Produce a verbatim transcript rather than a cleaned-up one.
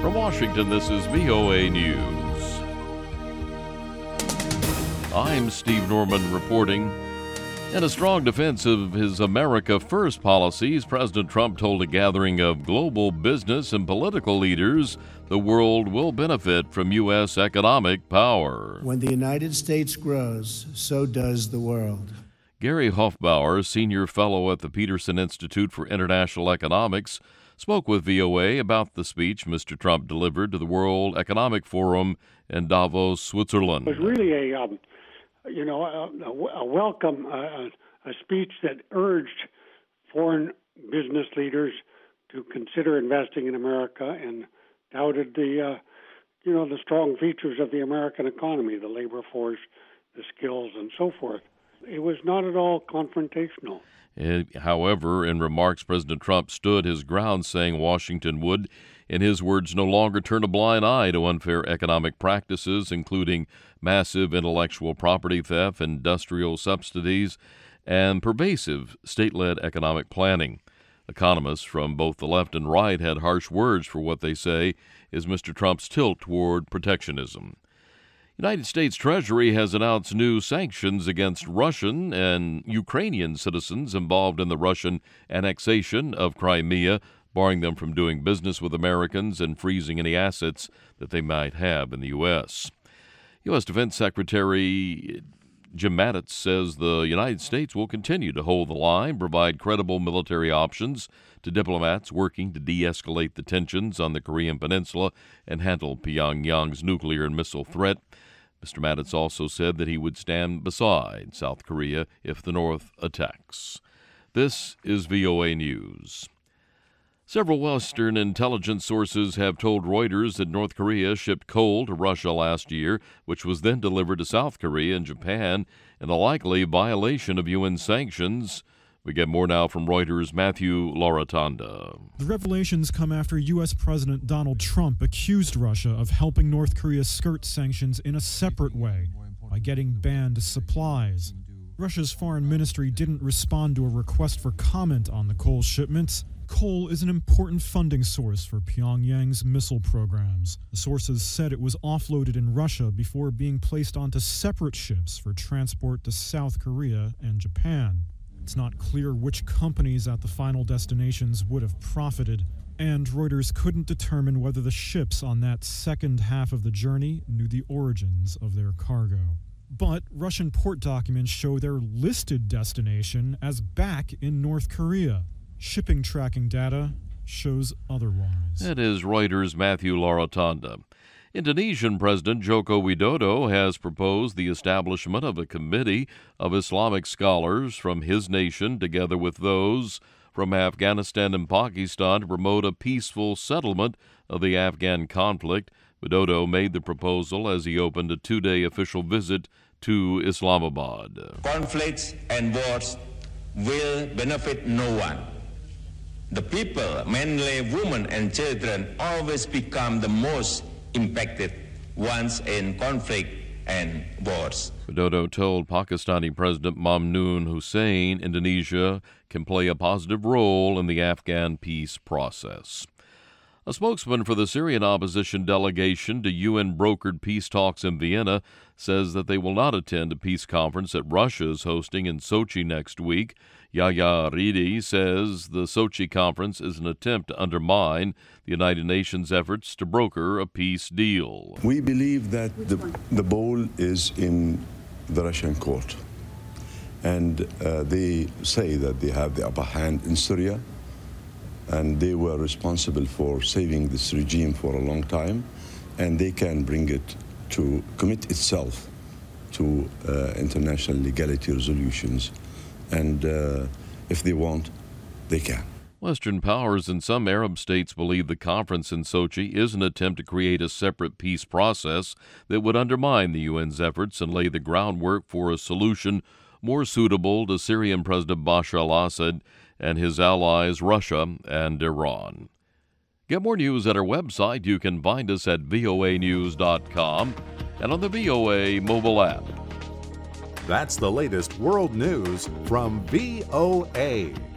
From Washington, this is V O A News. I'm Steve Norman reporting. In a strong defense of his America First policies, President Trump told a gathering of global business and political leaders the world will benefit from U S economic power. When the United States grows, so does the world. Gary Hofbauer, senior fellow at the Peterson Institute for International Economics, spoke with V O A about the speech Mister Trump delivered to the World Economic Forum in Davos, Switzerland. It was really a, um, you know, a, a welcome, uh, a speech that urged foreign business leaders to consider investing in America and touted the, uh, you know, the strong features of the American economy, the labor force, the skills, and so forth. It was not at all confrontational. It, however, in remarks, President Trump stood his ground, saying Washington would, in his words, no longer turn a blind eye to unfair economic practices, including massive intellectual property theft, industrial subsidies, and pervasive state-led economic planning. Economists from both the left and right had harsh words for what they say is Mister Trump's tilt toward protectionism. United States Treasury has announced new sanctions against Russian and Ukrainian citizens involved in the Russian annexation of Crimea, barring them from doing business with Americans and freezing any assets that they might have in the U S. U S. Defense Secretary Jim Mattis says the United States will continue to hold the line, provide credible military options to diplomats working to de-escalate the tensions on the Korean Peninsula and handle Pyongyang's nuclear and missile threat. Mister Mattis also said that he would stand beside South Korea if the North attacks. This is V O A News. Several Western intelligence sources have told Reuters that North Korea shipped coal to Russia last year, which was then delivered to South Korea and Japan in a likely violation of U N sanctions. We get more now from Reuters' Matthew Laratanda. The revelations come after U S. President Donald Trump accused Russia of helping North Korea skirt sanctions in a separate way by getting banned supplies. Russia's foreign ministry didn't respond to a request for comment on the coal shipments. Coal is an important funding source for Pyongyang's missile programs. The sources said it was offloaded in Russia before being placed onto separate ships for transport to South Korea and Japan. It's not clear which companies at the final destinations would have profited, and Reuters couldn't determine whether the ships on that second half of the journey knew the origins of their cargo. But Russian port documents show their listed destination as back in North Korea. Shipping tracking data shows otherwise. That is Reuters' Matthew Laratanda. Indonesian President Joko Widodo has proposed the establishment of a committee of Islamic scholars from his nation, together with those from Afghanistan and Pakistan, to promote a peaceful settlement of the Afghan conflict. Widodo made the proposal as he opened a two-day official visit to Islamabad. Conflicts and wars will benefit no one. The people, mainly women and children, always become the most impacted once in conflict and wars. Widodo told Pakistani President Mamnoon Hussein Indonesia can play a positive role in the Afghan peace process. A spokesman for the Syrian opposition delegation to U N-brokered peace talks in Vienna says that they will not attend a peace conference that Russia is hosting in Sochi next week. Yahya Ridi says the Sochi conference is an attempt to undermine the United Nations efforts to broker a peace deal. We believe that the, the ball is in the Russian court, and uh, they say that they have the upper hand in Syria, and they were responsible for saving this regime for a long time, and they can bring it to commit itself to uh, international legality resolutions. And uh, if they want, they can. Western powers and some Arab states believe the conference in Sochi is an attempt to create a separate peace process that would undermine the U N's efforts and lay the groundwork for a solution more suitable to Syrian President Bashar al-Assad and his allies Russia and Iran. Get more news at our website. You can find us at V O A news dot com and on the V O A mobile app. That's the latest world news from V O A.